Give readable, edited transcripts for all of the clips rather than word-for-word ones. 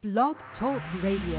Blog Talk Radio.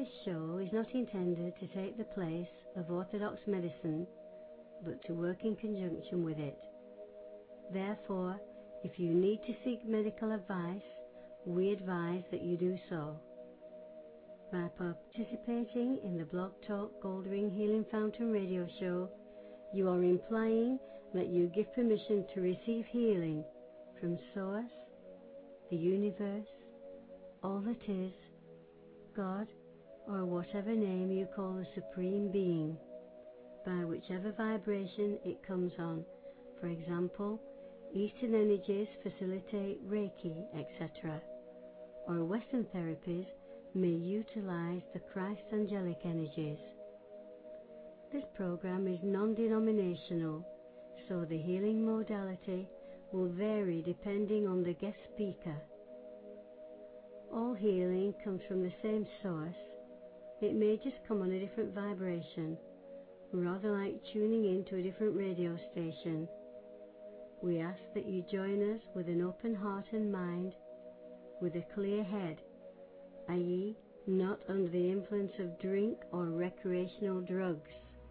This show is not intended to take the place of orthodox medicine, but to work in conjunction with it. Therefore, if you need to seek medical advice, we advise that you do so. By participating in the Blog Talk Goldring Healing Fountain radio show, you are implying that you give permission to receive healing from Source, the universe, all that is, God, or whatever name you call the Supreme Being, by whichever vibration it comes on. For example, Eastern energies facilitate Reiki, etc., or Western therapies may utilize the Christ angelic energies. This program is non-denominational, so the healing modality will vary depending on the guest speaker. All healing comes from the same source. It may just come on a different vibration, rather like tuning into a different radio station. We ask that you join us with an open heart and mind, with a clear head, i.e., not under the influence of drink or recreational drugs.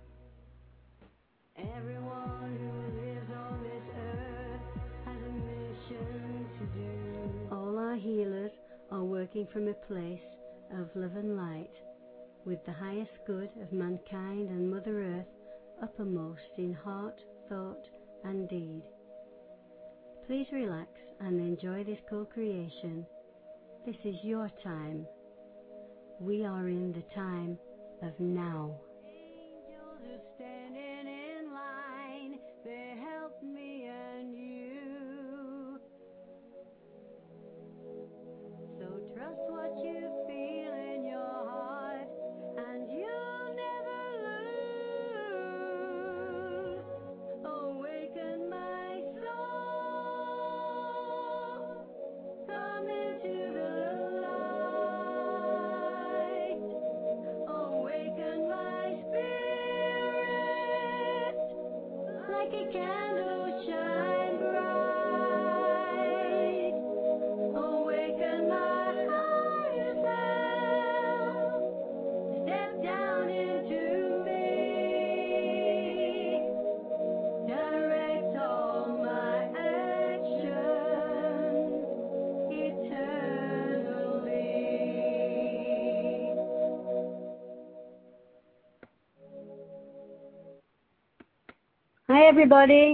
Everyone who lives on this earth has a mission to do. All our healers are working from a place of love and light, with the highest good of mankind and Mother Earth uppermost in heart, thought, and deed. Please relax and enjoy this co-creation. This is your time. We are in the time of now. Angels are standing in line. They help me and you. So trust what you feel in your heart, and you'll never lose. Awaken my soul. Come into the light. Awaken my spirit. Like a candle shine bright. Awaken my higher self. Step down into me. Direct all my actions eternally. Hi, everybody.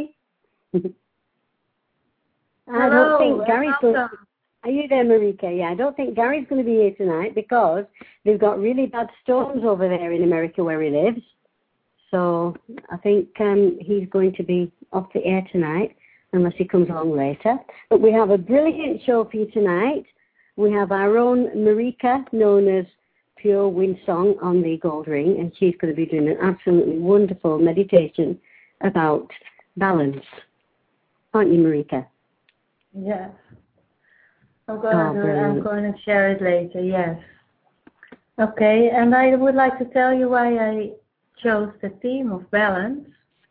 I don't think Gary's going. Are you there, Marika? Yeah, I don't think Gary's going to be here tonight because they've got really bad storms over there in America where he lives. So I think he's going to be off the air tonight unless he comes along later. But we have a brilliant show for you tonight. We have our own Marika, known as Pure Windsong, on the Gold Ring, and she's going to be doing an absolutely wonderful meditation about balance. Aren't you, Marika? Yes. I'm going to share it later, yes. Okay, and I would like to tell you why I chose the theme of balance.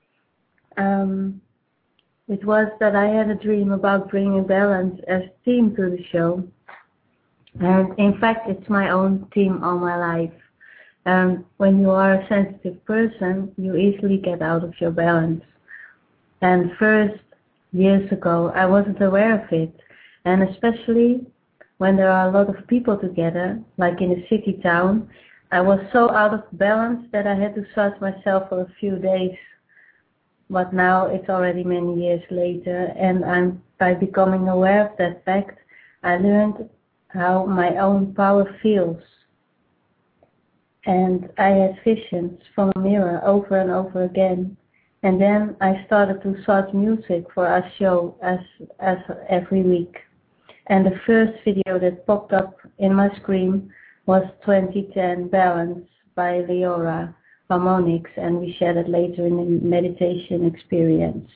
It was that I had a dream about bringing balance as theme to the show. And in fact, it's my own theme all my life. When you are a sensitive person, you easily get out of your balance. And first, years ago, I wasn't aware of it. And especially when there are a lot of people together, like in a city town, I was so out of balance that I had to search myself for a few days. But now it's already many years later, and by becoming aware of that fact, I learned how my own power feels. And I had visions from a mirror over and over again. And then I started to search music for our show as every week. And the first video that popped up in my screen was 2010 Balance by Leora Harmonics, and we shared it later in the meditation experience.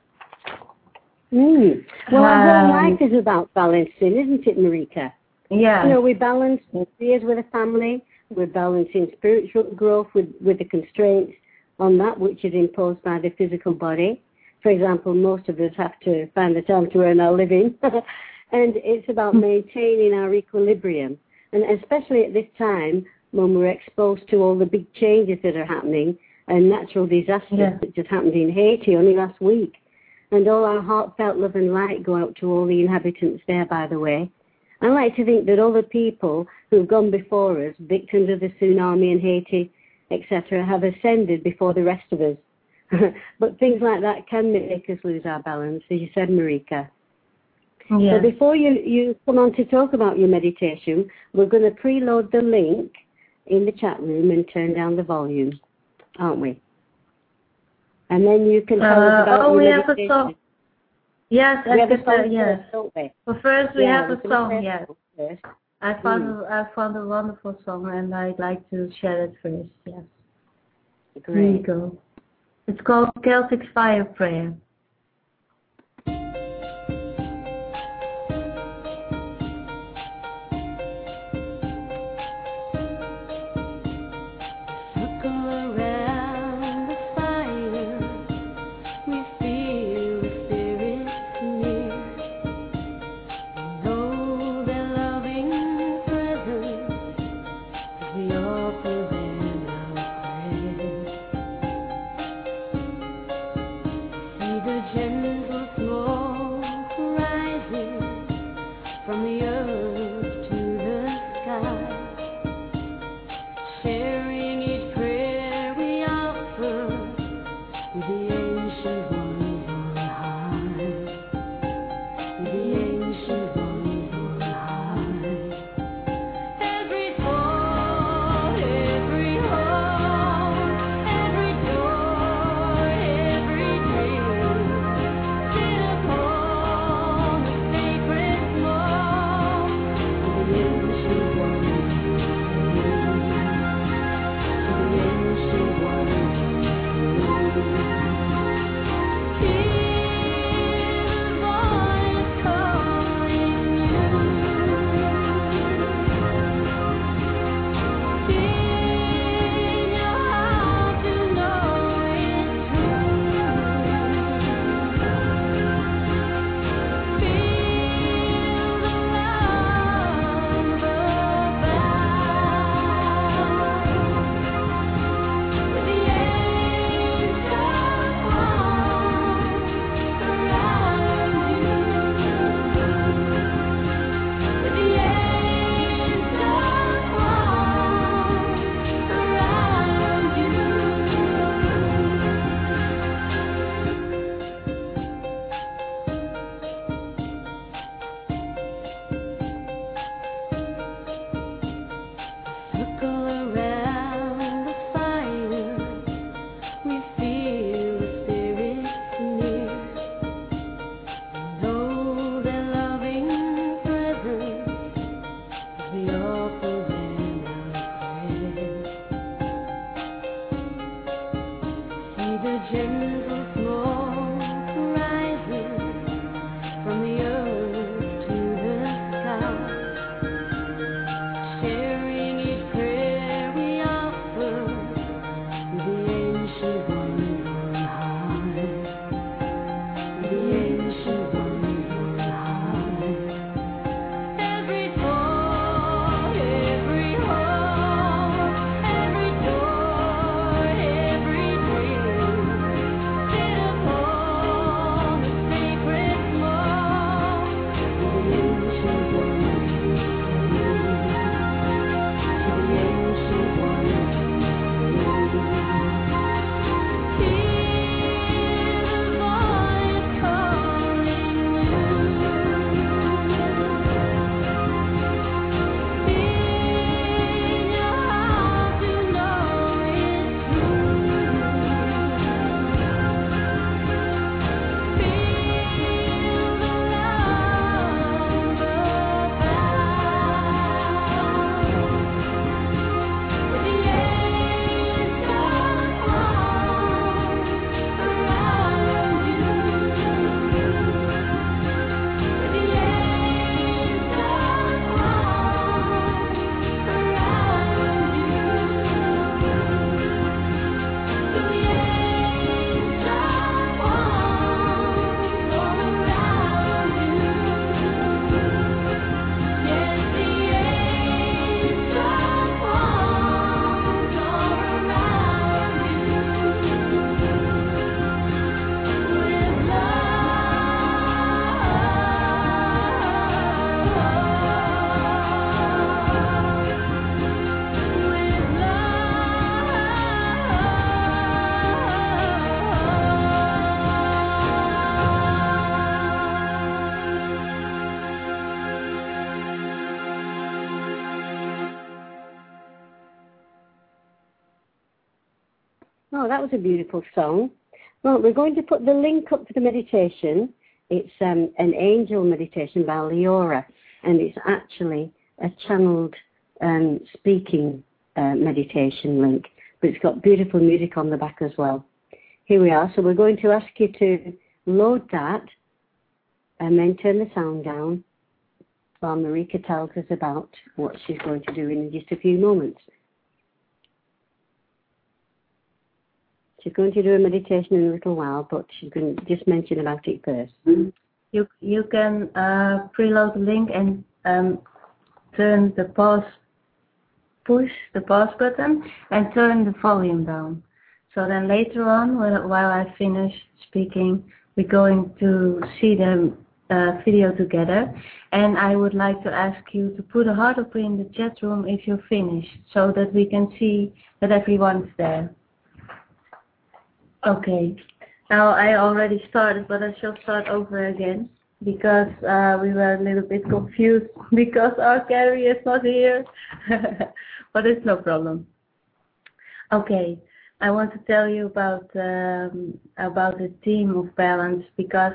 Well, our whole life is about balancing, isn't it, Marika? Yeah. You know, we balance years with a family, we're balancing spiritual growth with the constraints on that which is imposed by the physical body. For example, most of us have to find the time to earn our living. And it's about maintaining our equilibrium. And especially at this time, when we're exposed to all the big changes that are happening and natural disasters that just happened in Haiti only last week. And all our heartfelt love and light go out to all the inhabitants there, by the way. I like to think that all the people who've gone before us, victims of the tsunami in Haiti, etc., have ascended before the rest of us. But things like that can make us lose our balance, as you said, Marika. So before you come on to talk about your meditation, we're going to preload the link in the chat room and turn down the volume, aren't we? And then you can tell us about your meditation. Have a song. Yes, we have a song yes. First, don't we? Well, first we have a song, yes. I found a wonderful song, and I'd like to share it first, yes. Great. Here you go. It's called Celtic Fire Prayer. that was a beautiful song. Well, we're going to put the link up to the meditation. It's an angel meditation by Leora, and it's actually a channeled speaking meditation link, but it's got beautiful music on the back as well. Here we are. So we're going to ask you to load that and then turn the sound down while Marika tells us about what she's going to do in just a few moments. She's going to do a meditation in a little while, but she's going to just mention about it first. You can preload the link and turn the push the pause button and turn the volume down. So then later on, while I finish speaking, we're going to see the video together. And I would like to ask you to put a heart up in the chat room if you're finished, so that we can see that everyone's there. Okay. Now I already started, but I shall start over again because we were a little bit confused because our Carrie is not here. But it's no problem. Okay. I want to tell you about the theme of balance because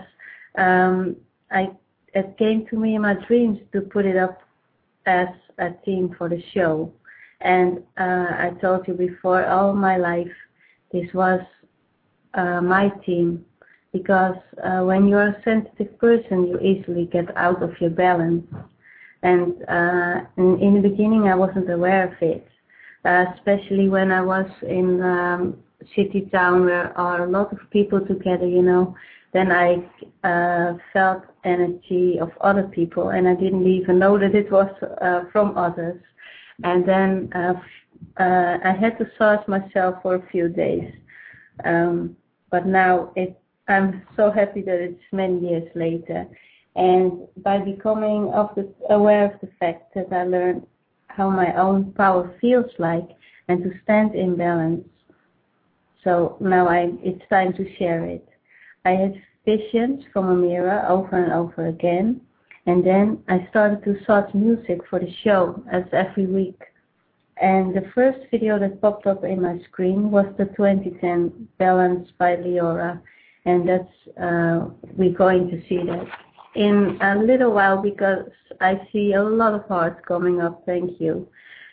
it came to me in my dreams to put it up as a theme for the show. And I told you before, all my life, this was my theme, because when you're a sensitive person, you easily get out of your balance. And in the beginning, I wasn't aware of it. Especially when I was in city town where are a lot of people together, you know, then I felt energy of other people and I didn't even know that it was from others. And then I had to search myself for a few days. But now I'm so happy that it's many years later. And by becoming aware of the fact that I learned how my own power feels like and to stand in balance. So now it's time to share it. I had visions from a mirror over and over again, and then I started to search music for the show as every week. And the first video that popped up in my screen was the 2010 Balance by Leora, and that's we're going to see that in a little while because I see a lot of hearts coming up. Thank you.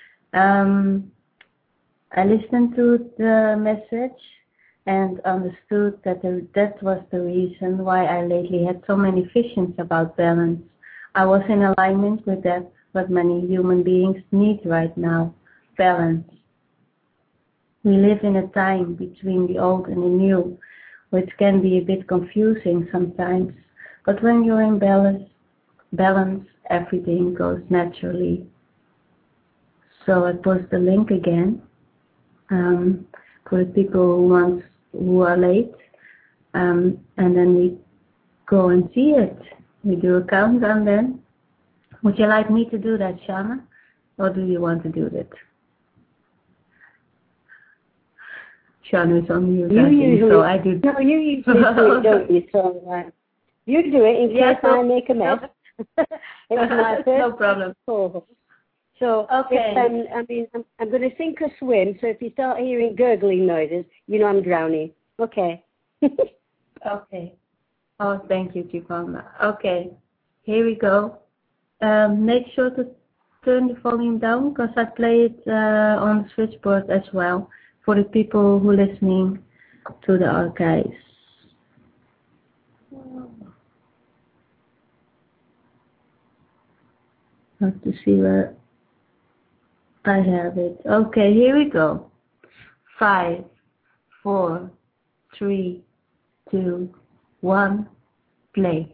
I listened to the message and understood that that was the reason why I lately had so many visions about balance. I was in alignment with that, what many human beings need right now, balance. We live in a time between the old and the new, which can be a bit confusing sometimes. But when you're in balance, everything goes naturally. So I post the link again for the people who are late, and then we go and see it. We do a countdown then. Would you like me to do that, Shana, or do you want to do that? Shana is on mute, so I do. No, you usually do it, don't you? So you do it in case I make a mess. It's my first no problem. Call. So okay. I'm going to sink or swim. So if you start hearing gurgling noises, you know I'm drowning. Okay. Okay. Oh, thank you, Tivana. Okay, here we go. Make sure to turn the volume down because I play it on the switchboard as well for the people who are listening to the archives. I have to see where I have it. Okay, here we go. 5, 4, 3, 2, 1, play.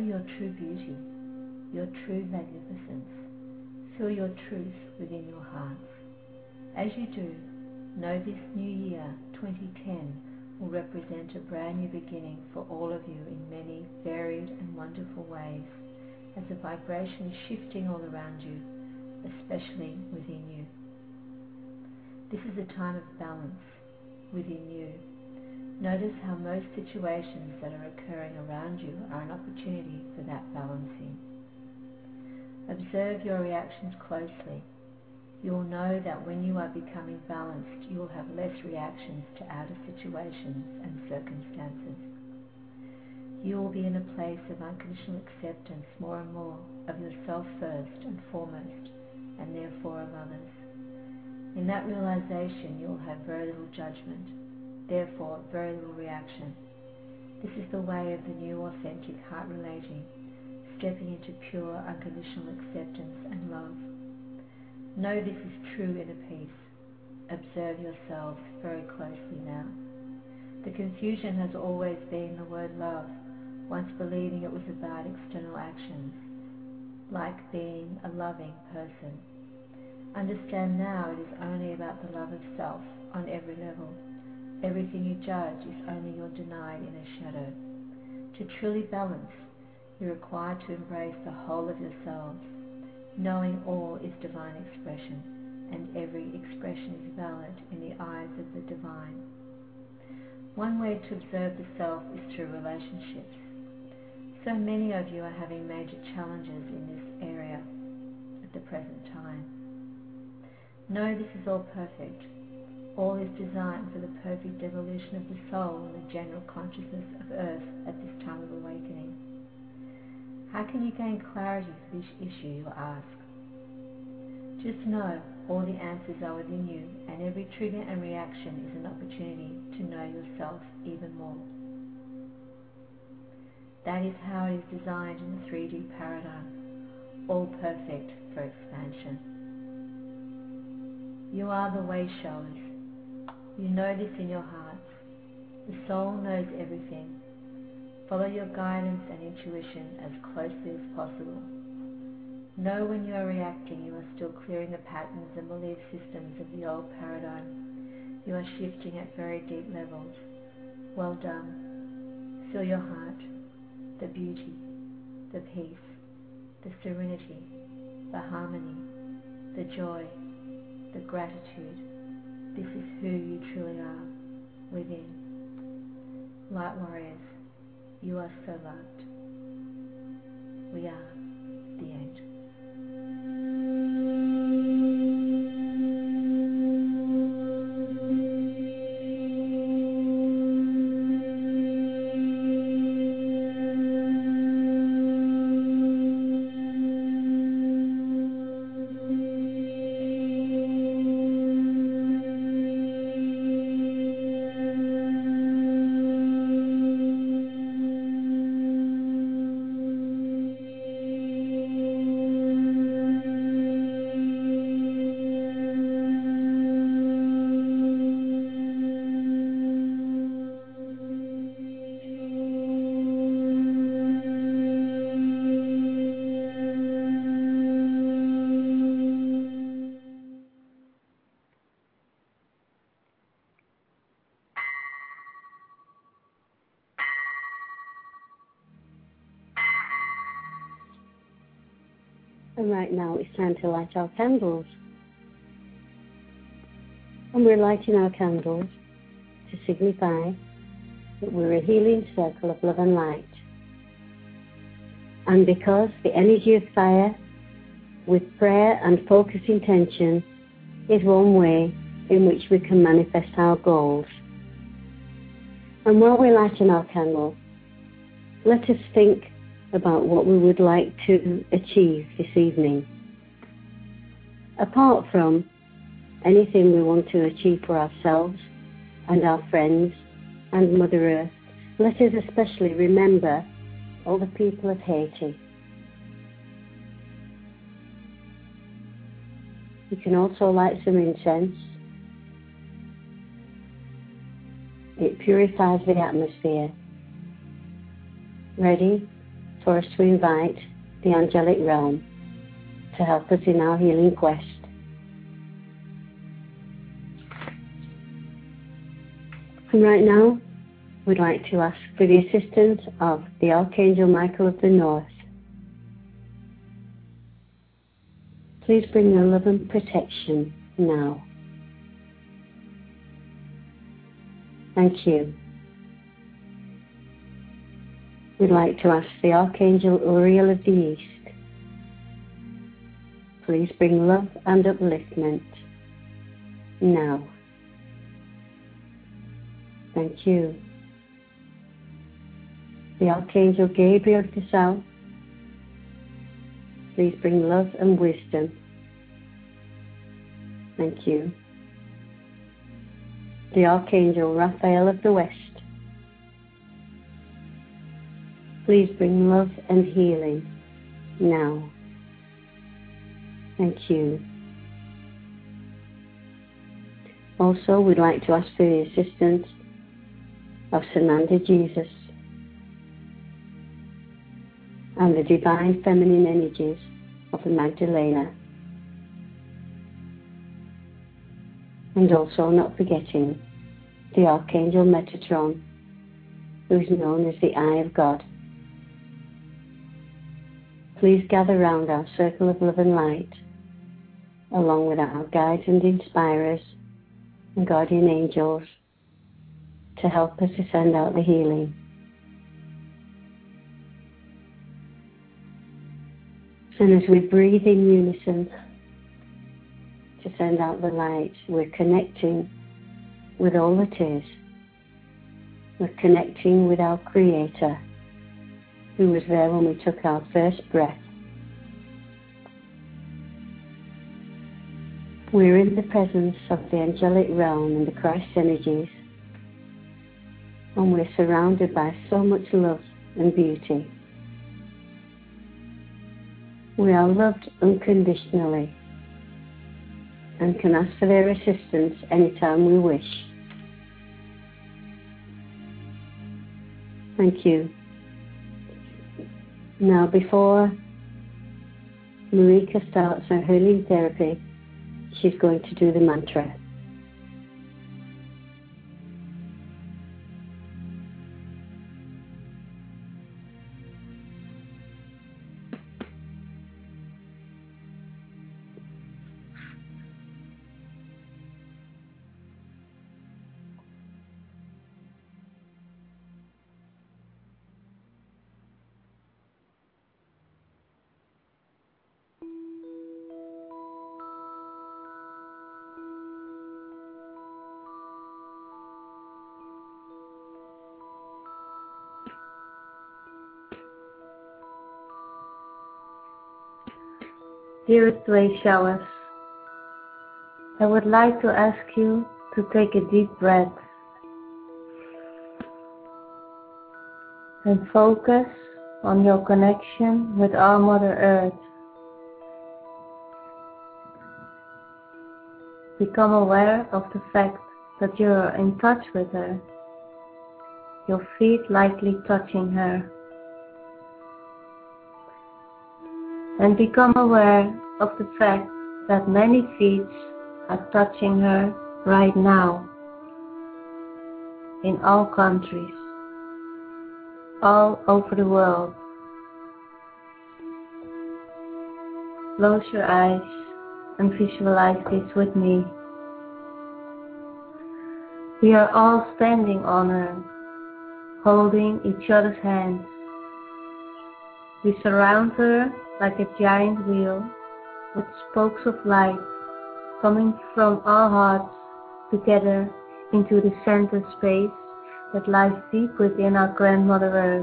your true beauty, your true magnificence. Feel your truth within your hearts. As you do, know this new year, 2010, will represent a brand new beginning for all of you in many varied and wonderful ways, as the vibration is shifting all around you, especially within you. This is a time of balance within you. Notice how most situations that are occurring around you are an opportunity for that balancing. Observe your reactions closely. You will know that when you are becoming balanced, you will have less reactions to outer situations and circumstances. You will be in a place of unconditional acceptance more and more of yourself first and foremost, and therefore of others. In that realization, you will have very little judgment, therefore very little reaction. This is the way of the new authentic heart relating, stepping into pure unconditional acceptance and love. Know this is true inner peace. Observe yourselves very closely now. The confusion has always been the word love, once believing it was about external actions, like being a loving person. Understand now it is only about the love of self on every level. Everything you judge is only your denied inner shadow. To truly balance, you are required to embrace the whole of yourselves, knowing all is divine expression, and every expression is valid in the eyes of the divine. One way to observe the self is through relationships. So many of you are having major challenges in this area at the present time. Know this is all perfect. All is designed for the perfect evolution of the soul and the general consciousness of Earth at this time of awakening. How can you gain clarity for this issue, you ask? Just know all the answers are within you, and every trigger and reaction is an opportunity to know yourself even more. That is how it is designed in the 3D paradigm, all perfect for expansion. You are the way showers. You know this in your hearts. The soul knows everything. Follow your guidance and intuition as closely as possible. Know when you are reacting, you are still clearing the patterns and belief systems of the old paradigm. You are shifting at very deep levels. Well done. Feel your heart, the beauty, the peace, the serenity, the harmony, the joy, the gratitude. This is who you truly are within. Light warriors, you are so loved. We are the end. And right now it's time to light our candles. And we're lighting our candles to signify that we're a healing circle of love and light. And because the energy of fire with prayer and focused intention is one way in which we can manifest our goals. And while we're lighting our candle, let us think about what we would like to achieve this evening. Apart from anything we want to achieve for ourselves and our friends and Mother Earth, let us especially remember all the people of Haiti. You can also light some incense. It purifies the atmosphere. Ready? for us to invite the angelic realm to help us in our healing quest. And right now, we'd like to ask for the assistance of the Archangel Michael of the North. Please bring your love and protection now. Thank you. We'd like to ask the Archangel Uriel of the East. Please bring love and upliftment now. Thank you. The Archangel Gabriel of the South. Please bring love and wisdom. Thank you. The Archangel Raphael of the West. Please bring love and healing now. Thank you. Also, we'd like to ask for the assistance of Sananda Jesus and the divine feminine energies of the Magdalena. And also not forgetting the Archangel Metatron, who is known as the Eye of God. Please gather round our circle of love and light, along with our guides and inspirers and guardian angels, to help us to send out the healing. And as we breathe in unison to send out the light, we're connecting with all that is. We're connecting with our Creator, who was there when we took our first breath. We're in the presence of the angelic realm and the Christ energies, and we're surrounded by so much love and beauty. We are loved unconditionally and can ask for their assistance anytime we wish. Thank you. Now, before Marika starts her healing therapy, she's going to do the mantra. Dearest Vaishyavas, I would like to ask you to take a deep breath and focus on your connection with our Mother Earth. Become aware of the fact that you are in touch with her, your feet lightly touching her. And become aware of the fact that many feet are touching her right now in all countries, all over the world. Close your eyes and visualize this with me. We are all standing on her, holding each other's hands. We surround her like a giant wheel with spokes of light coming from our hearts together into the center space that lies deep within our Grandmother Earth.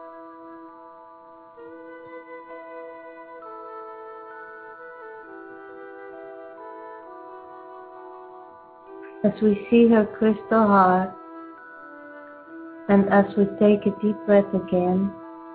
As we see her crystal heart, and as we take a deep breath again,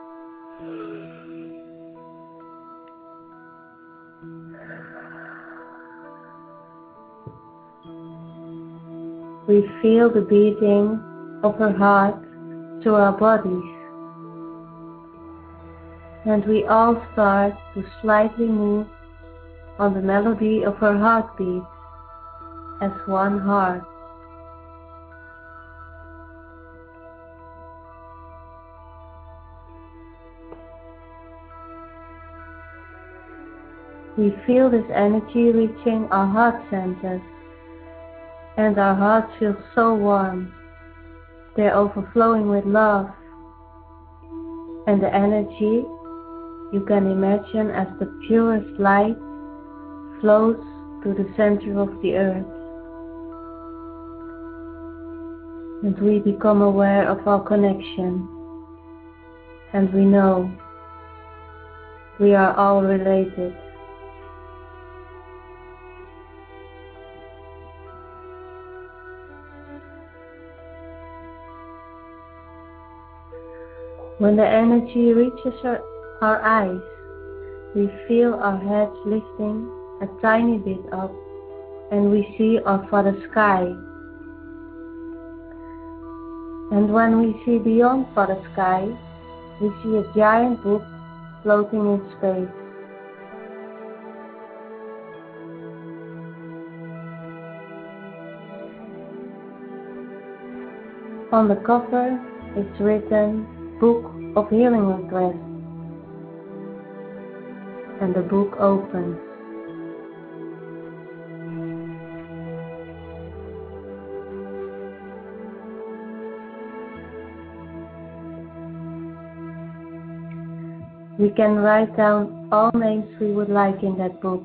we feel the beating of her heart through our bodies. And we all start to slightly move on the melody of her heartbeat as one heart. We feel this energy reaching our heart centers, and our hearts feel so warm. They're overflowing with love, and the energy you can imagine as the purest light flows to the center of the earth. And we become aware of our connection, and we know we are all related. When the energy reaches our eyes, we feel our heads lifting a tiny bit up, and we see our Father Sky. And when we see beyond Father Sky, we see a giant book floating in space. On the cover, it's written, Book of Healing Request, and the book opens. We can write down all names we would like in that book,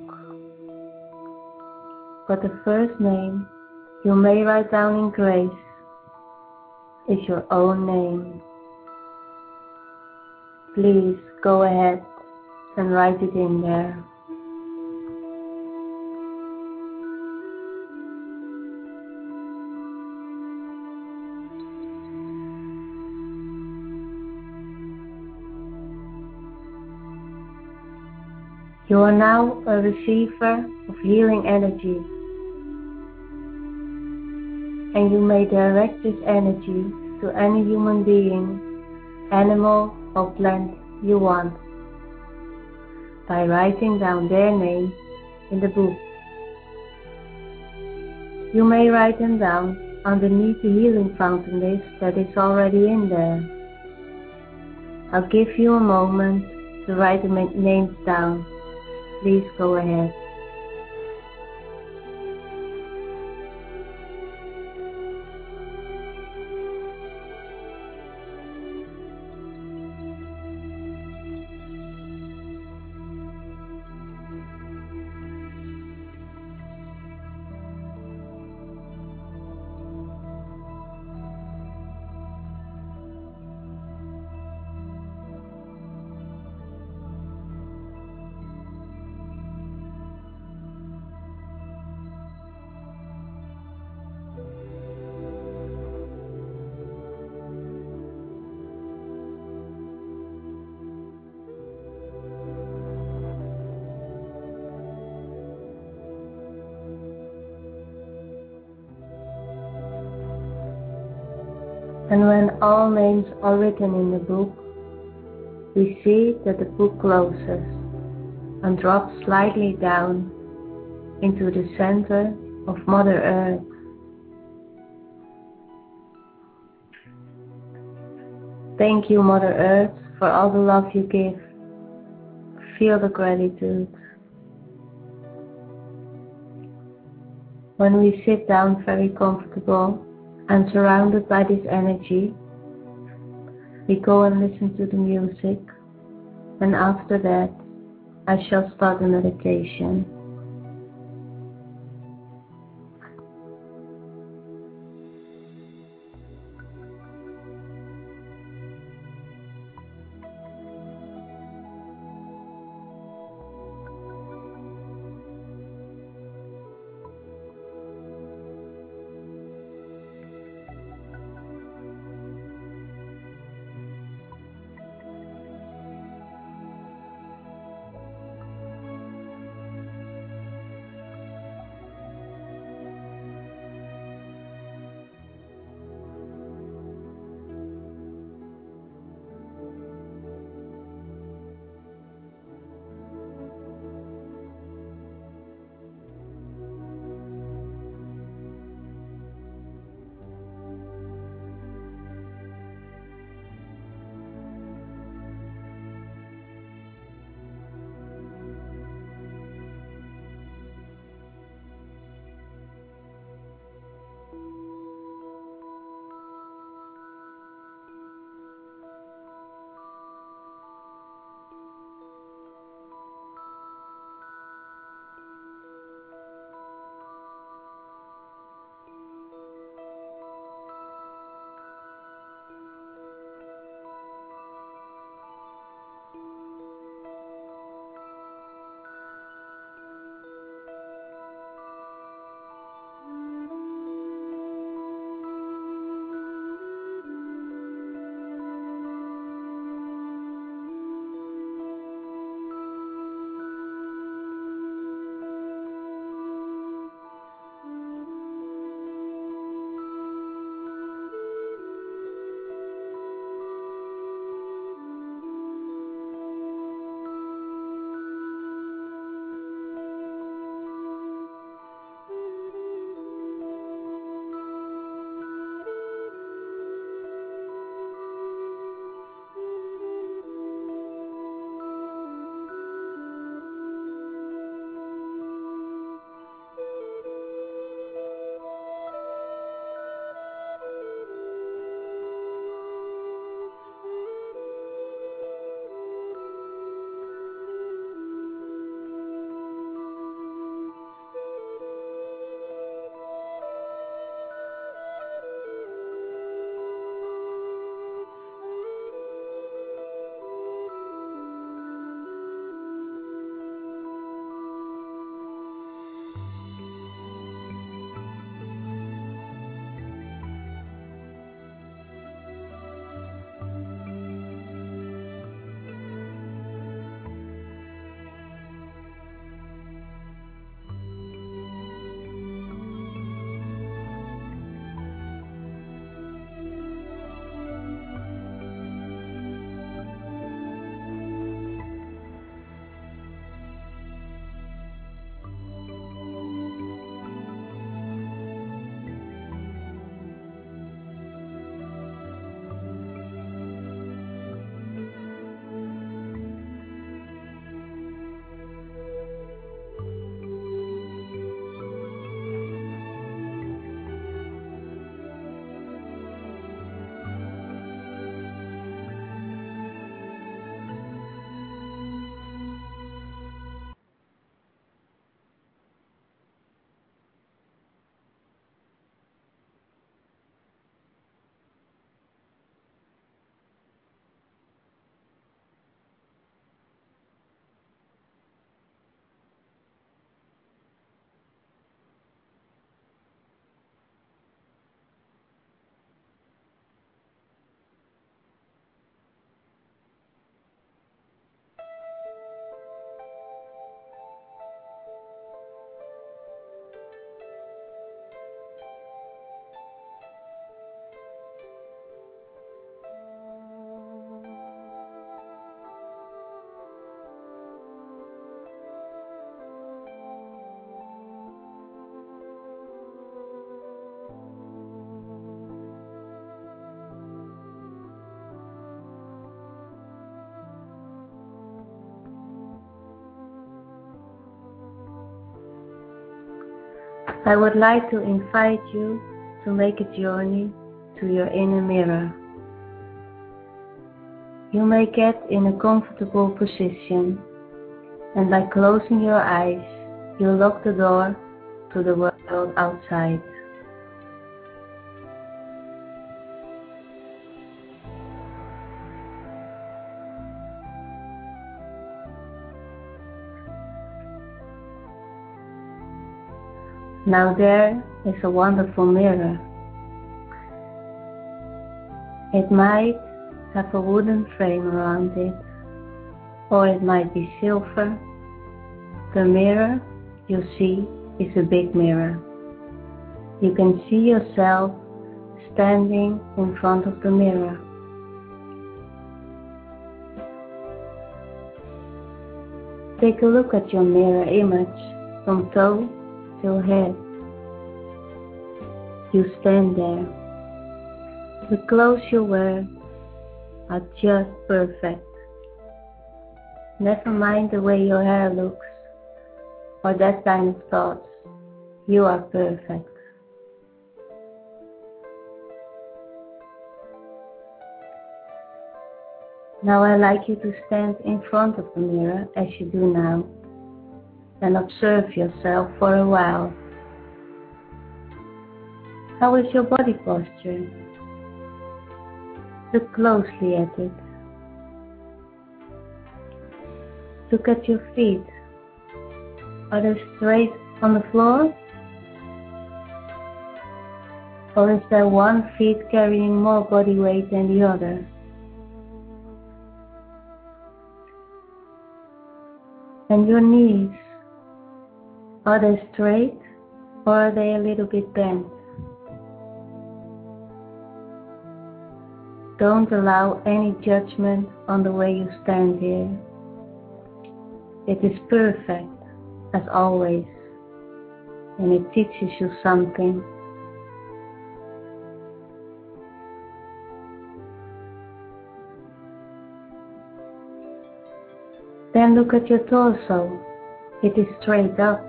but the first name you may write down in grace is your own name. Please go ahead and write it in there. You are now a receiver of healing energy, and you may direct this energy to any human being, animal or plant you want by writing down their name in the book. You may write them down underneath the healing fountain list that is already in there. I'll give you a moment to write the names down. Please go ahead. And when all names are written in the book, we see that the book closes and drops slightly down into the center of Mother Earth. Thank you, Mother Earth, for all the love you give. Feel the gratitude. When we sit down very comfortable and surrounded by this energy, we go and listen to the music, and after that I shall start the meditation. I would like to invite you to make a journey to your inner mirror. You may get in a comfortable position, and by closing your eyes, you lock the door to the world outside. Now there is a wonderful mirror. It might have a wooden frame around it, or it might be silver. The mirror you see is a big mirror. You can see yourself standing in front of the mirror. Take a look at your mirror image from toe till head. You stand there. The clothes you wear are just perfect. Never mind the way your hair looks or that kind of thoughts. You are perfect. Now I'd like you to stand in front of the mirror as you do now and observe yourself for a while. How is your body posture? Look closely at it. Look at your feet. Are they straight on the floor? Or is there one foot carrying more body weight than the other? And your knees, are they straight or are they a little bit bent? Don't allow any judgment on the way you stand here. It is perfect, as always, and it teaches you something. Then look at your torso. It is straight up.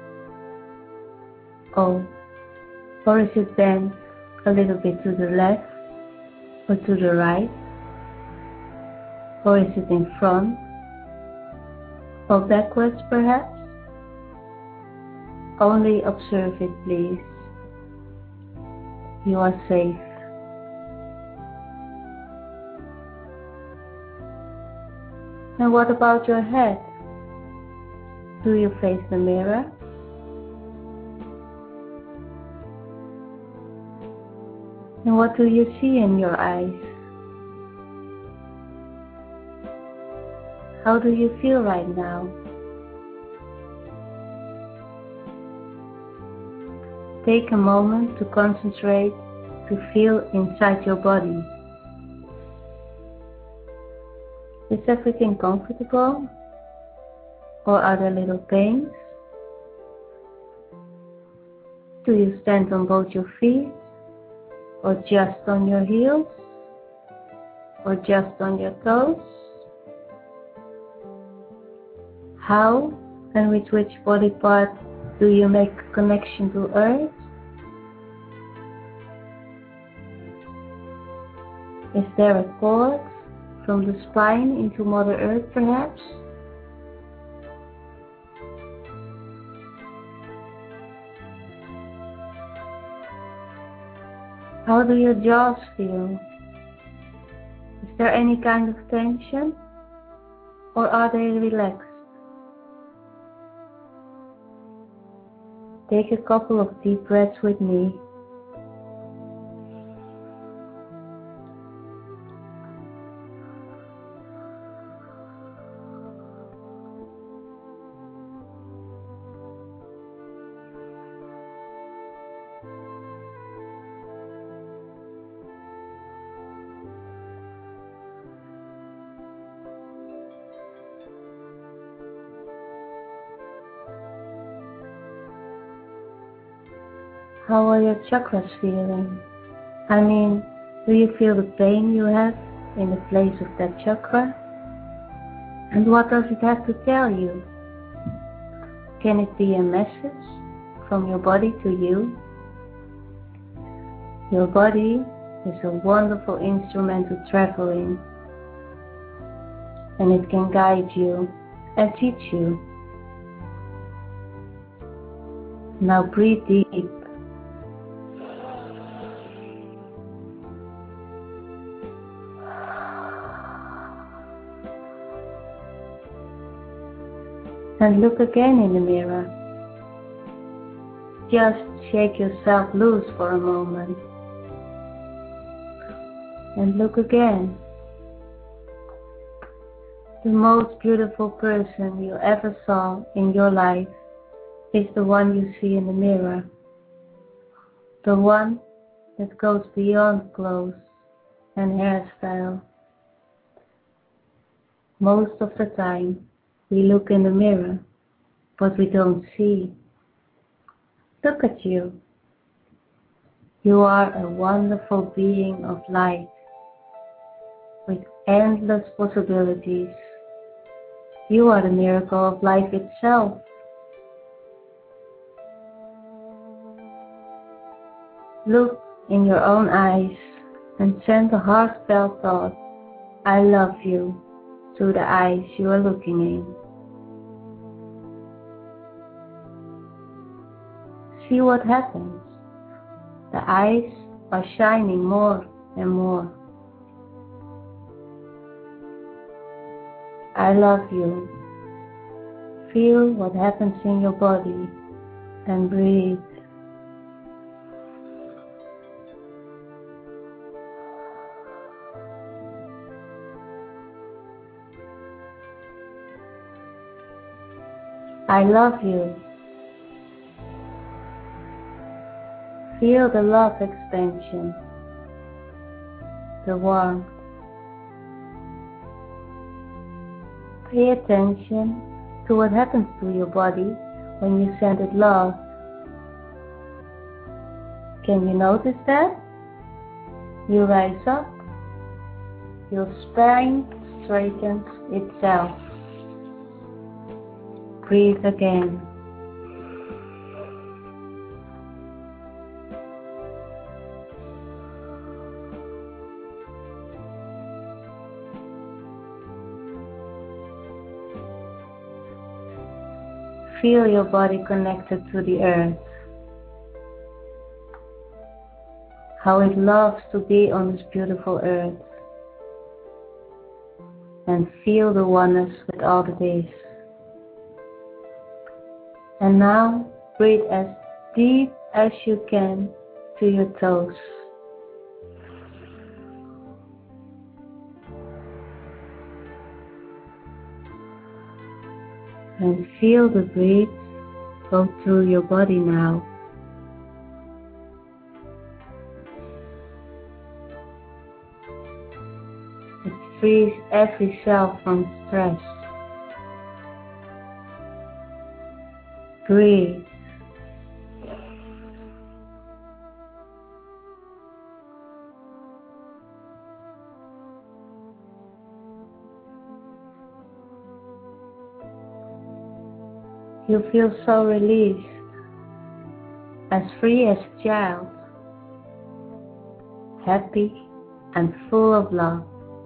Oh, or is it bent a little bit to the left or to the right? Or is it in front or backwards perhaps? Only observe it, please. You are safe. And what about your head? Do you face the mirror? And what do you see in your eyes? How do you feel right now? Take a moment to concentrate, to feel inside your body. Is everything comfortable? Or are there little pains? Do you stand on both your feet? Or just on your heels? Or just on your toes? How and with which body part do you make a connection to Earth? Is there a cord from the spine into Mother Earth perhaps? How do your jaws feel? Is there any kind of tension? Or are they relaxed? Take a couple of deep breaths with me. How are your chakras feeling? I mean, do you feel the pain you have in the place of that chakra? And what does it have to tell you? Can it be a message from your body to you. Your body is a wonderful instrument to travel in, and it can guide you and teach you. Now breathe deep. And look again in the mirror. Just shake yourself loose for a moment. And look again. The most beautiful person you ever saw in your life is the one you see in the mirror. The one that goes beyond clothes and hairstyle. Most of the time, we look in the mirror, but we don't see. Look at you. You are a wonderful being of light, with endless possibilities. You are the miracle of life itself. Look in your own eyes and send a heartfelt thought, I love you, to the eyes you are looking in. See what happens. The eyes are shining more and more. I love you. Feel what happens in your body and breathe. I love you. Feel the love expansion, the warmth. Pay attention to what happens to your body when you send it love. Can you notice that? You rise up. Your spine straightens itself. Breathe again. Feel your body connected to the earth. How it loves to be on this beautiful earth. And feel the oneness with all that is. And now breathe as deep as you can to your toes. And feel the breath go through your body now. It frees every cell from stress. Breathe. You feel so released, as free as a child, happy and full of love.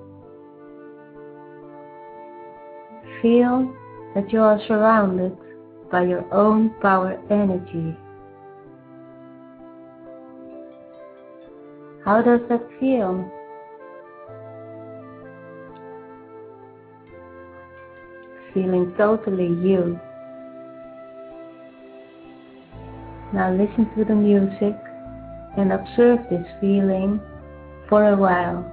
Feel that you are surrounded by your own power energy. How does that feel? Feeling totally you. Now listen to the music and observe this feeling for a while.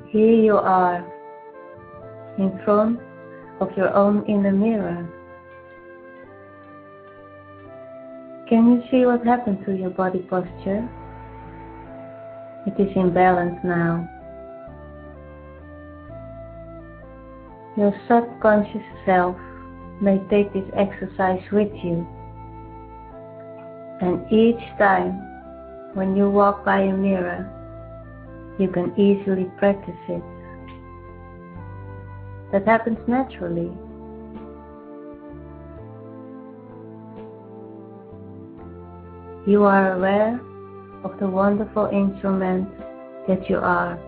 Here you are, in front of your own inner mirror. Can you see what happened to your body posture? It is in balance now. Your subconscious self may take this exercise with you, and each time when you walk by a mirror, you can easily practice it. That happens naturally. You are aware of the wonderful instrument that you are.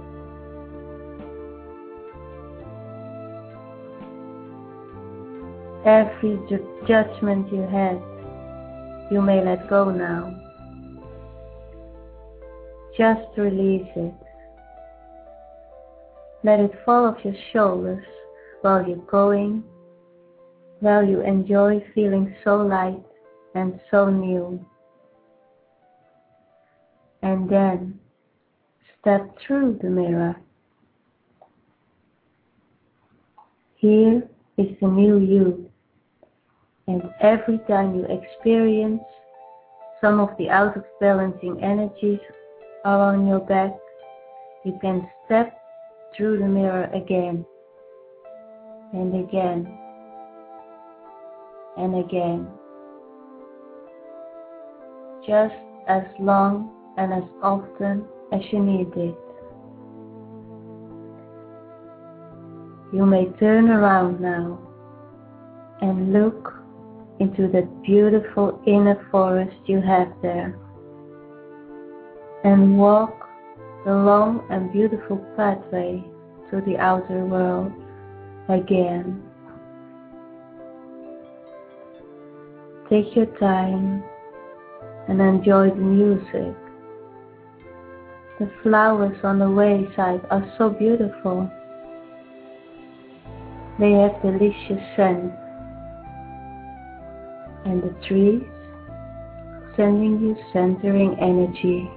Every judgment you had, you may let go now. Just release it. Let it fall off your shoulders while you're going, while you enjoy feeling so light and so new. And then step through the mirror. Here is the new you. And every time you experience some of the out of balancing energies are on your back, you can step through the mirror again and again and again, just as long and as often as you need it. You may turn around now and look into that beautiful inner forest you have there, and walk the long and beautiful pathway to the outer world again. Take your time and enjoy the music. The flowers on the wayside are so beautiful. They have delicious scent, and the trees sending you centering energy.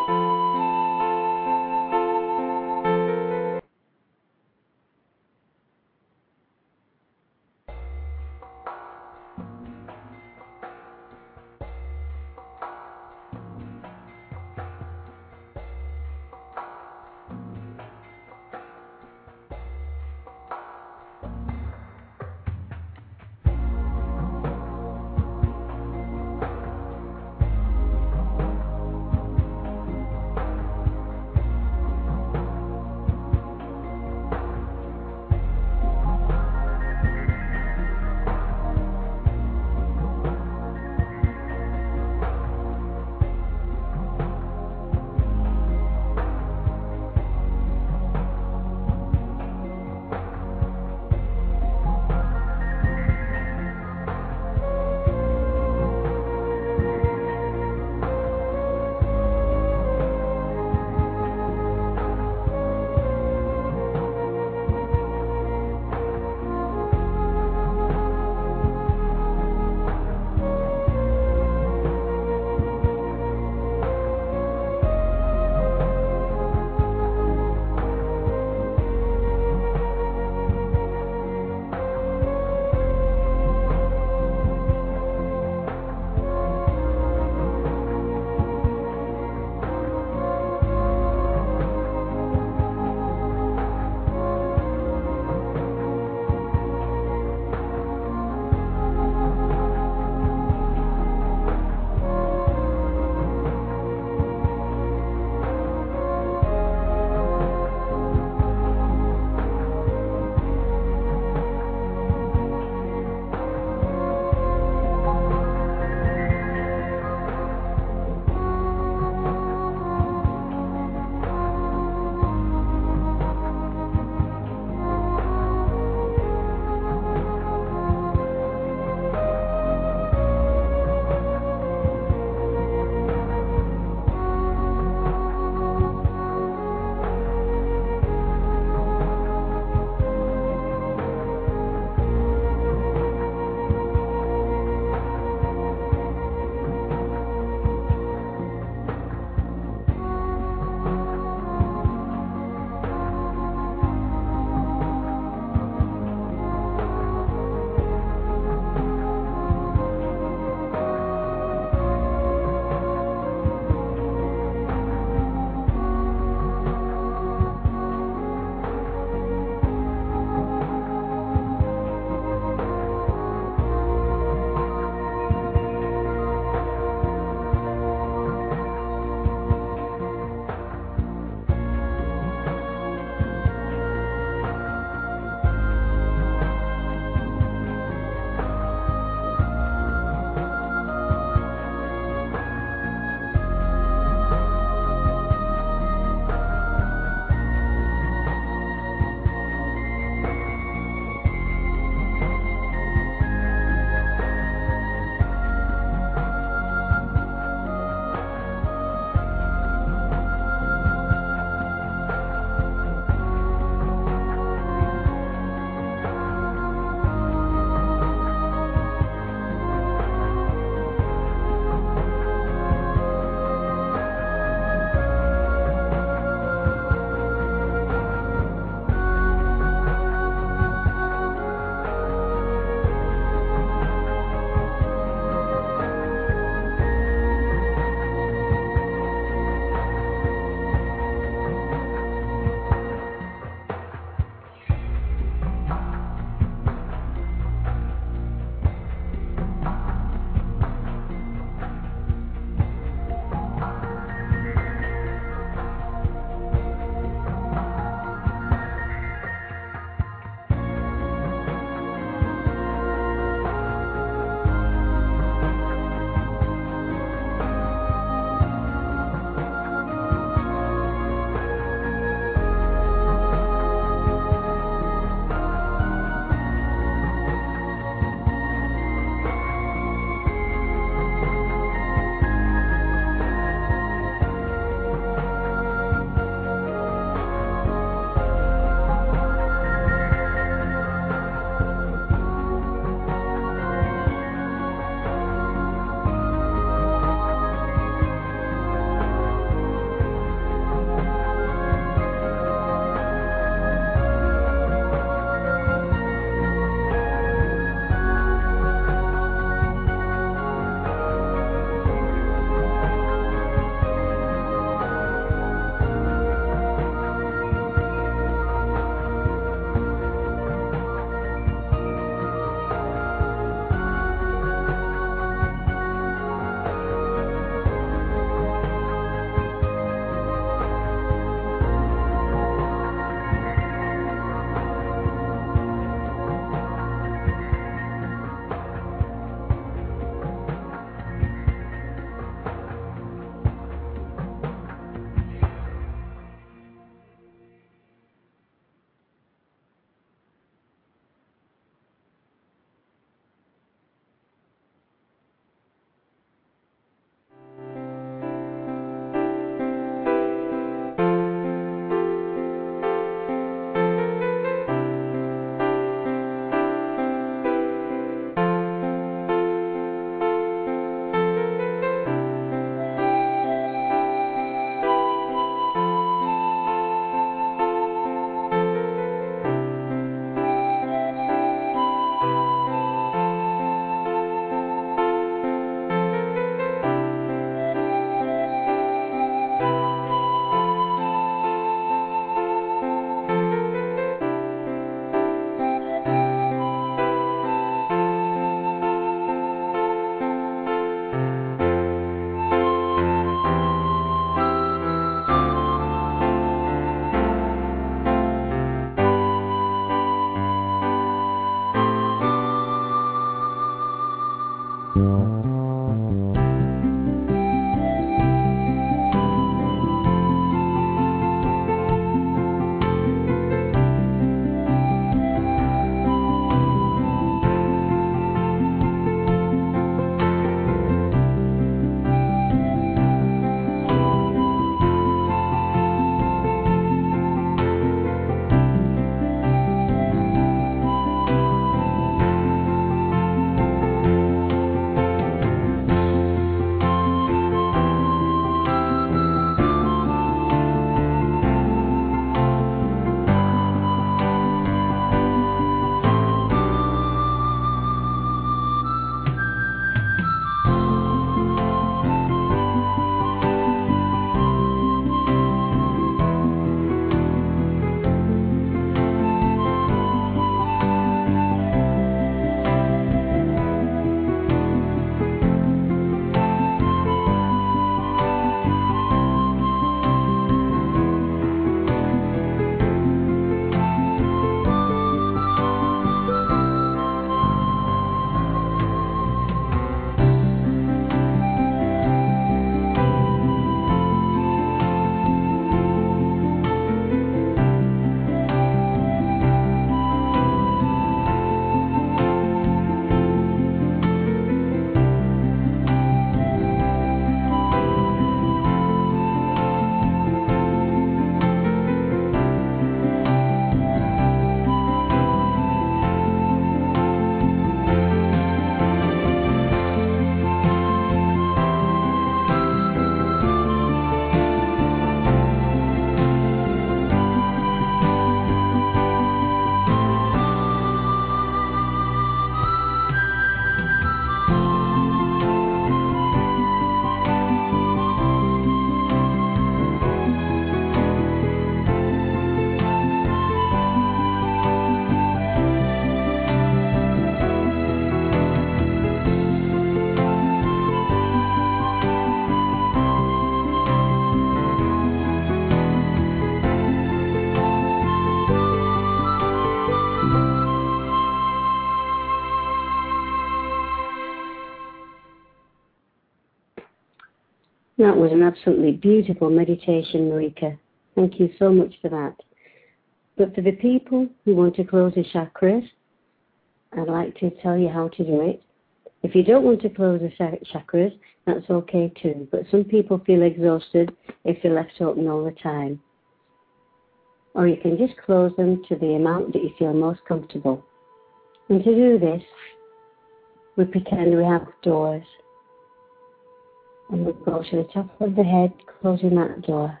That was an absolutely beautiful meditation, Marika. Thank you so much for that. But for the people who want to close the chakras, I'd like to tell you how to do it. If you don't want to close the chakras, that's okay too. But some people feel exhausted if they're left open all the time. Or you can just close them to the amount that you feel most comfortable. And to do this, we pretend we have doors. And we go to the top of the head, closing that door.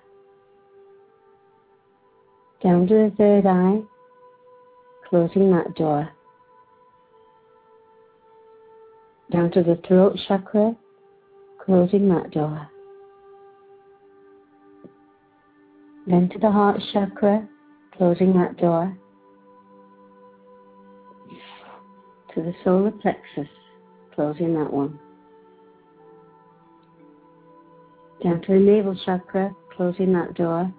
Down to the third eye, closing that door. Down to the throat chakra, closing that door. Then to the heart chakra, closing that door. To the solar plexus, closing that one. Down to the navel chakra, closing that door.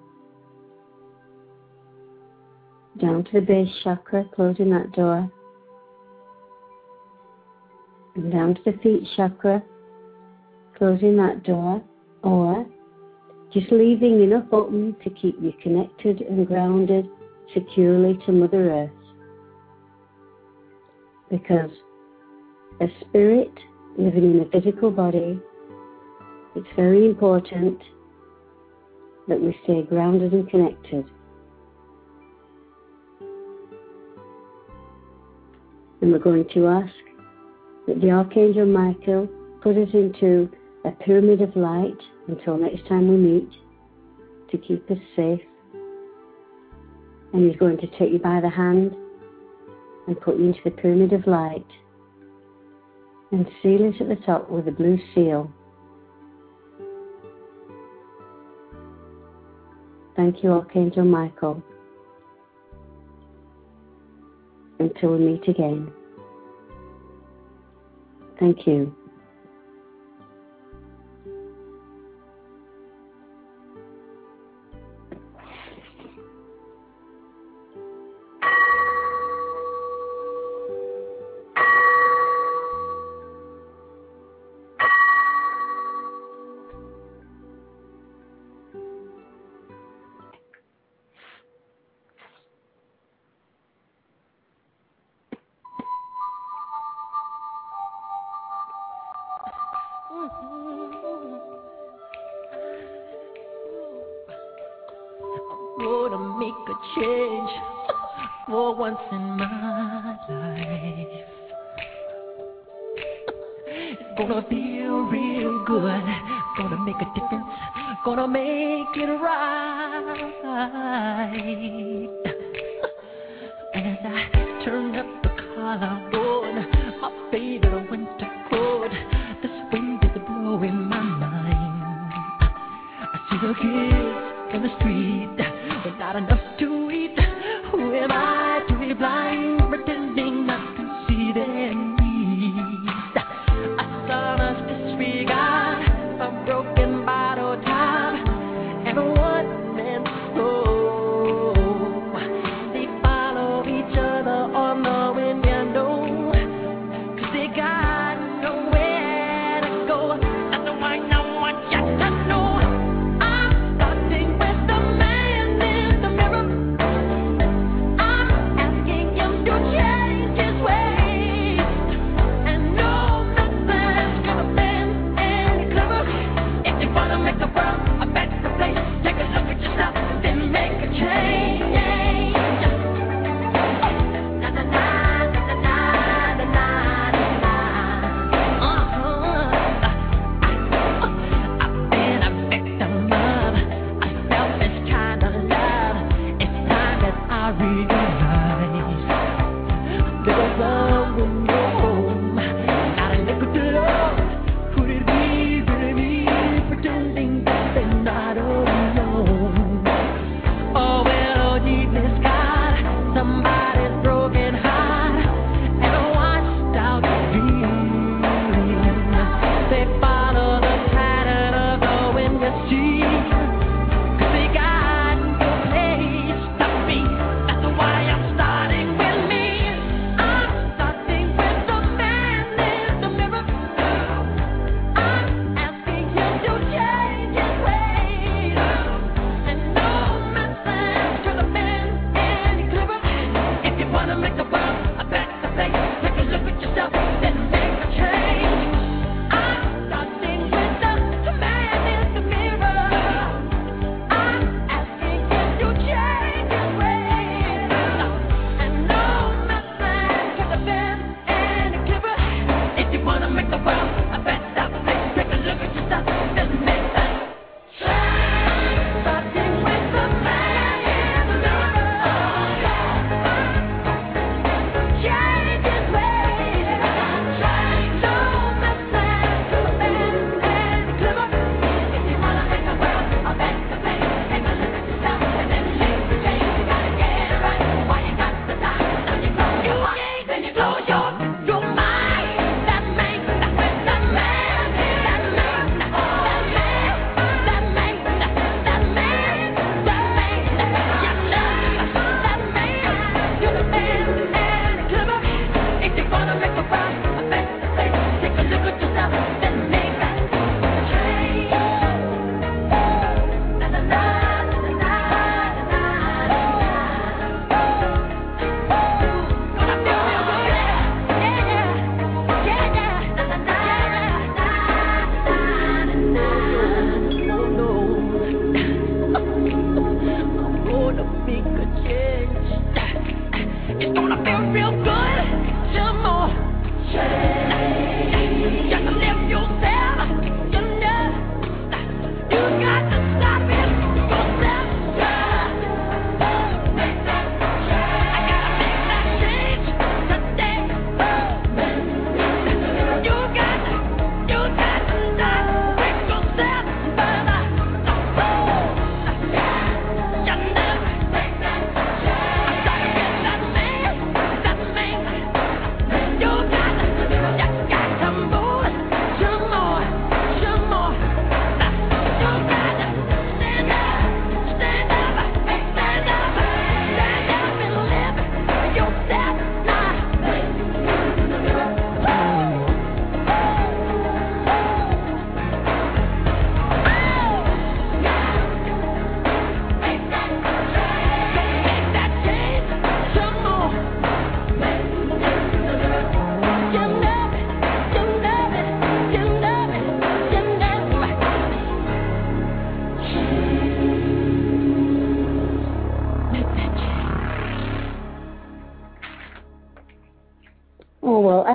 Down to the base chakra, closing that door. And down to the feet chakra, closing that door. Or just leaving enough open to keep you connected and grounded securely to Mother Earth. Because a spirit living in a physical body, it's very important that we stay grounded and connected. And we're going to ask that the Archangel Michael put us into a pyramid of light until next time we meet to keep us safe. And he's going to take you by the hand and put you into the pyramid of light and seal it at the top with a blue seal. Thank you, Archangel Michael. Until we meet again. Thank you. Gonna make a change for once in my life. It's gonna feel real good. Gonna make a difference. Gonna make it right. As I turn up the collarbone, my favorite winter coat, this wind is blowing my mind. I see the kids in the street with not enough to eat. Who am I to be blind, pretending not to see their needs? A son's disregard, a broken bottle top, everyone meant so. They follow each other on the window, 'cause they got nowhere to go. That's why no one just to know. Change his ways, and no nothing's gonna bend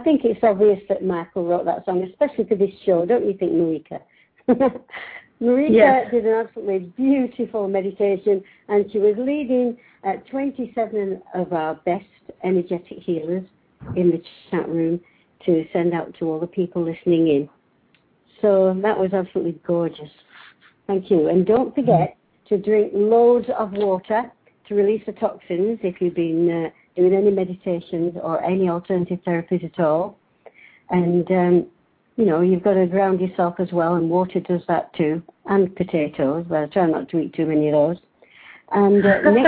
think it's obvious that Michael wrote that song, especially for this show, don't you think, Marika? Marika did an absolutely beautiful meditation, and she was leading 27 of our best energetic healers in the chat room to send out to all the people listening in. So that was absolutely gorgeous. Thank you. And don't forget to drink loads of water to release the toxins if you've been doing any meditations or any alternative therapies at all. And, you've got to ground yourself as well, and water does that too, and potatoes, but I try not to eat too many of those. And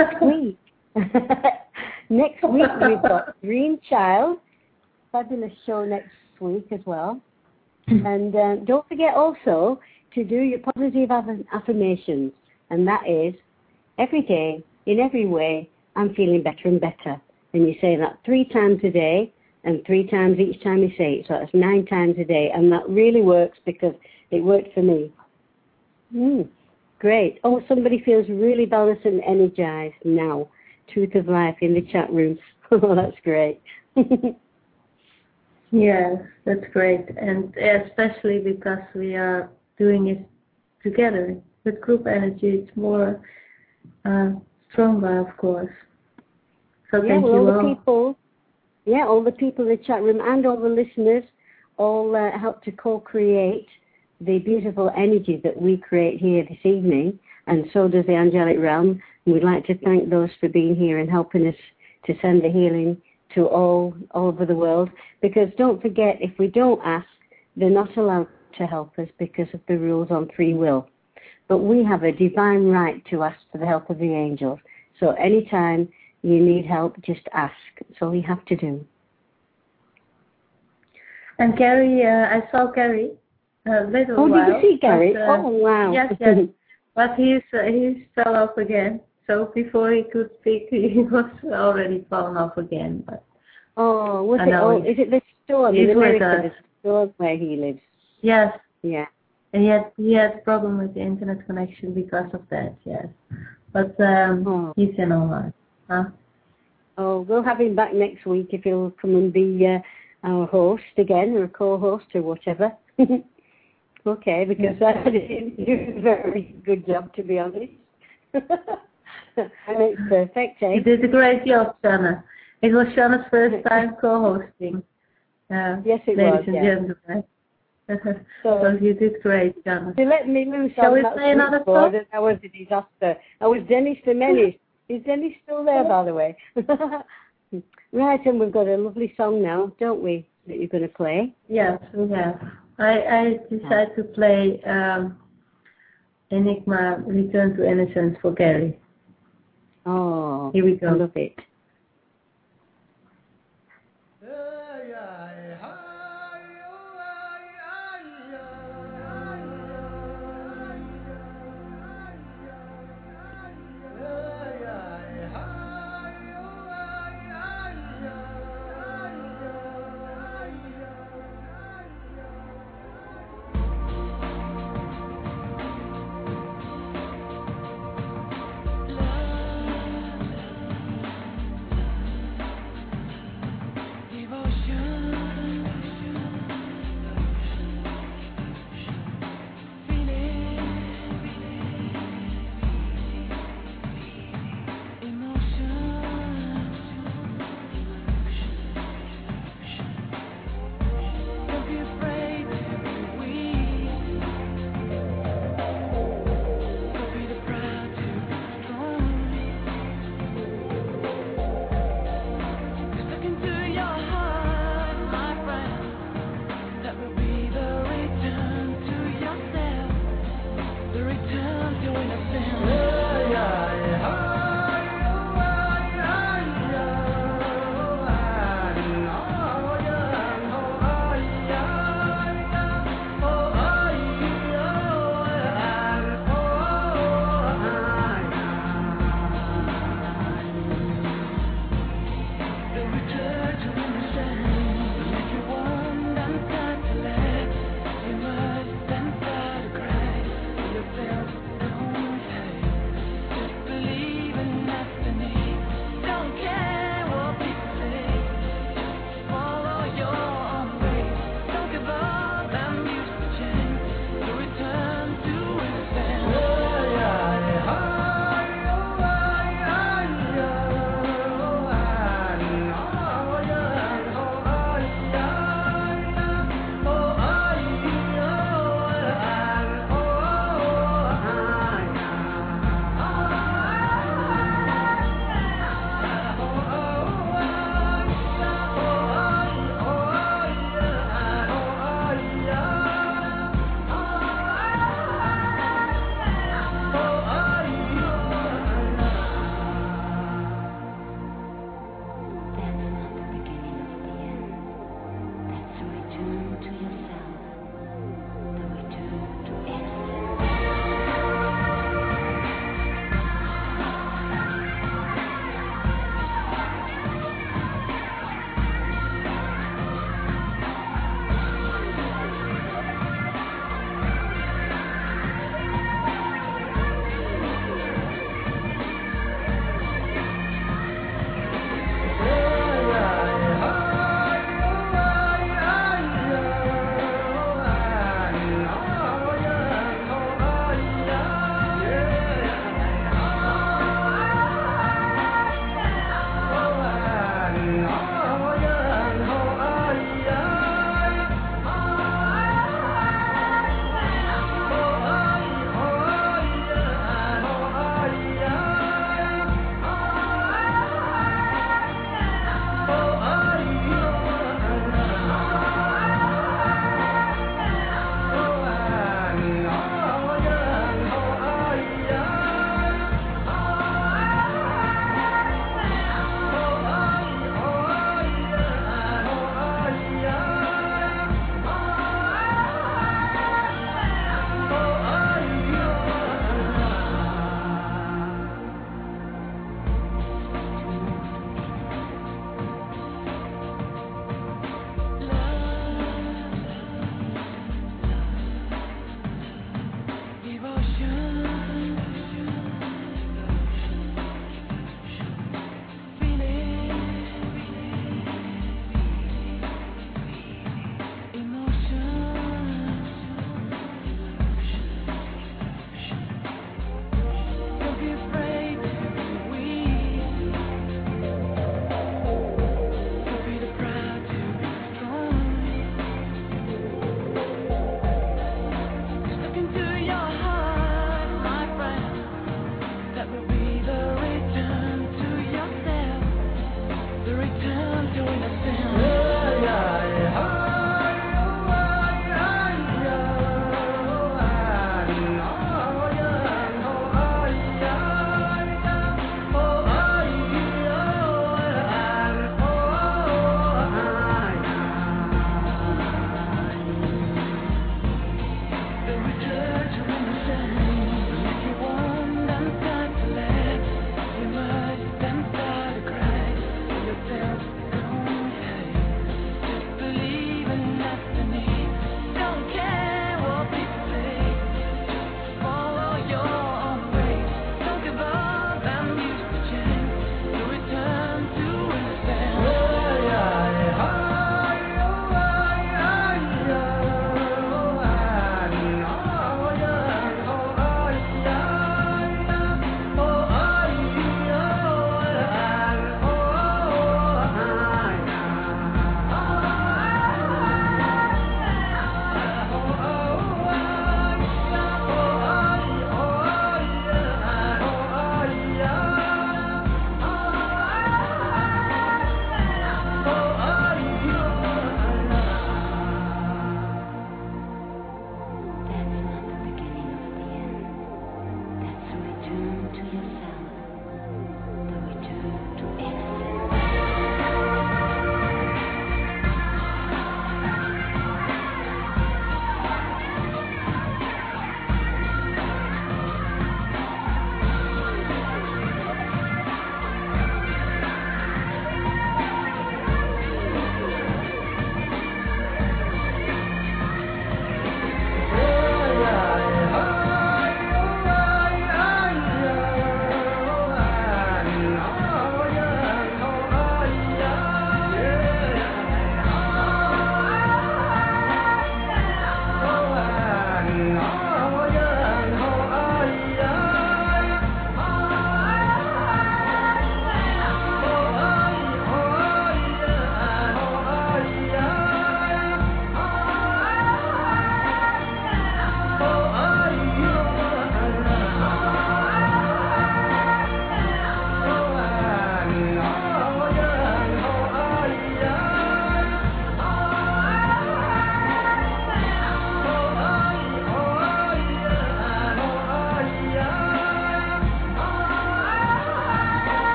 next week we've got Green Child, fabulous show next week as well. And don't forget also to do your positive affirmations, and that is, every day, in every way, I'm feeling better and better. And you say that 3 times a day, and 3 times each time you say it, so that's 9 times a day, and that really works because it worked for me. Great. Oh, somebody feels really balanced and energized now. Truth of Life in the chat room. Oh, that's great. Yes, that's great, and especially because we are doing it together with group energy. It's more stronger, of course. So thank you all. All the people in the chat room and all the listeners all help to co-create the beautiful energy that we create here this evening, and so does the Angelic Realm. And we'd like to thank those for being here and helping us to send the healing to all over the world, because don't forget, if we don't ask, they're not allowed to help us because of the rules on free will. But we have a divine right to ask for the help of the angels. So anytime you need help, just ask. That's all you have to do. And Gary, I saw Gary a little while. Oh, did you see Gary? Oh, wow. Yes. But he fell off again. So before he could speak, he was already fallen off again. But is it the storm in America, the storm where he lives? Yes. Yeah. And he had a problem with the internet connection because of that, yes. But he's in online. Huh? Oh, we'll have him back next week if he'll come and be our host again, or a co-host or whatever. Okay, because I didn't do a very good job, to be honest. And it's perfect, eh? You did a great job, Shanna. It was Shanna's first time co-hosting. Yes, it was, ladies and gentlemen. So you did great, Shanna. You let me loose on that switchboard, and that was a disaster. That was Dennis the Menace. Is Dennis still there, by the way? Right, and we've got a lovely song now, don't we, that you're going to play? Yes, we have. I decided to play Enigma, Return to Innocence for Gary. Oh, here we go. I love it.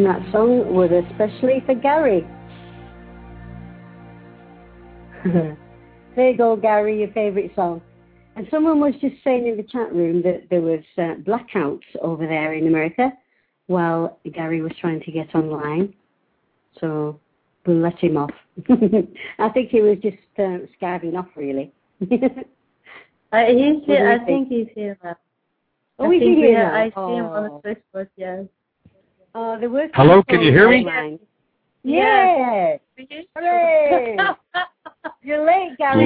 and that song was especially for Gary. There you go, Gary, your favourite song. And someone was just saying in the chat room that there was blackouts over there in America while Gary was trying to get online. So we'll let him off. I think he was just skiving off, really. He's here. I think he's here now. Oh, he's here now. I see him on the switchboard, yes. Oh, there was. Hello, can you hear me? Yes. Hooray! You're late, Gary.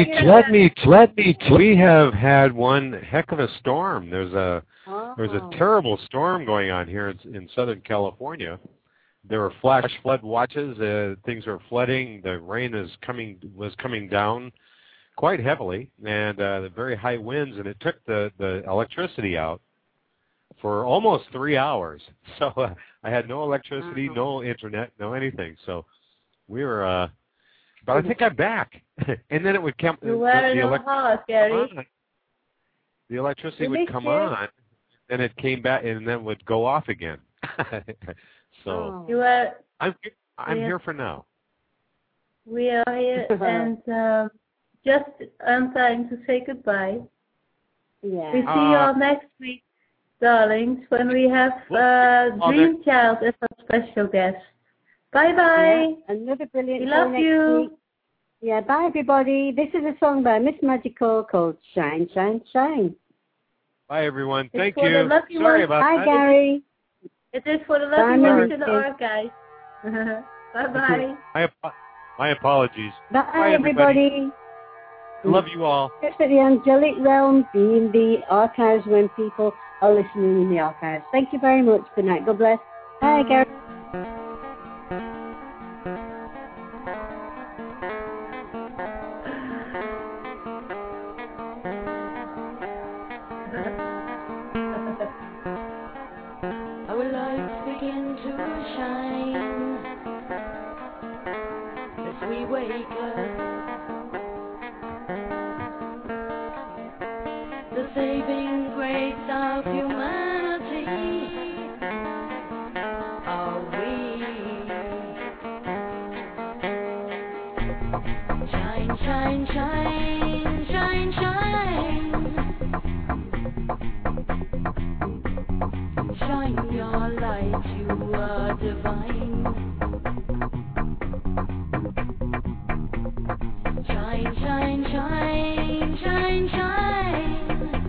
We have had one heck of a storm. There's a terrible storm going on here in Southern California. There were flash flood watches. Things are flooding. The rain was coming down quite heavily, and the very high winds, and it took the electricity out for almost 3 hours. So I had no electricity, no internet, no anything. So we were, but I think I'm back. And then it would come. You were in the house, Gary. The electricity would come on, and it came back, and then would go off again. So I'm here for now. We are here, and just time to say goodbye. Yeah. We see you all next week, darlings, when we have Dream Child as our special guest. Bye-bye. Yeah, another brilliant We love you. Week. Yeah, bye, everybody. This is a song by Miss Magical called Shine, Shine, Shine. Bye, everyone. Thank you. Sorry about that. Bye, Gary. It is for the lucky ones in the archive. Bye-bye. My apologies. Bye, everybody. Love you all. Just at the angelic realm, being the archives when people are listening in the archives. Thank you very much. Good night. God bless. Bye, Gary. Our lights begin to shine as we wake up. The saving grace of humanity are we. Shine, shine, shine, shine, shine. Shine your light, you are divine. Shine, shine, shine, shine, shine.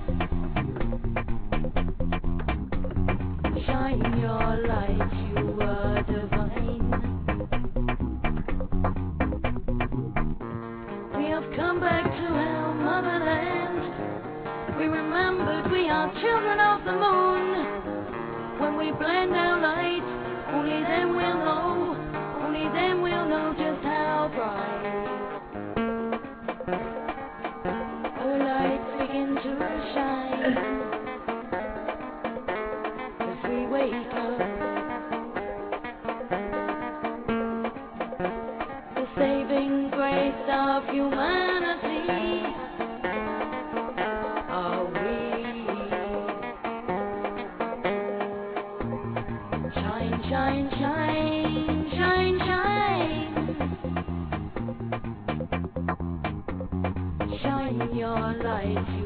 Shine your light, you are divine. We have come back to our motherland. We remembered we are children of the moon. When we blend our light, only then we'll know just how bright. Our lights begin to shine as we wake up. The saving grace of humanity are we. Shine, shine, shine, shine, shine. Shine your light.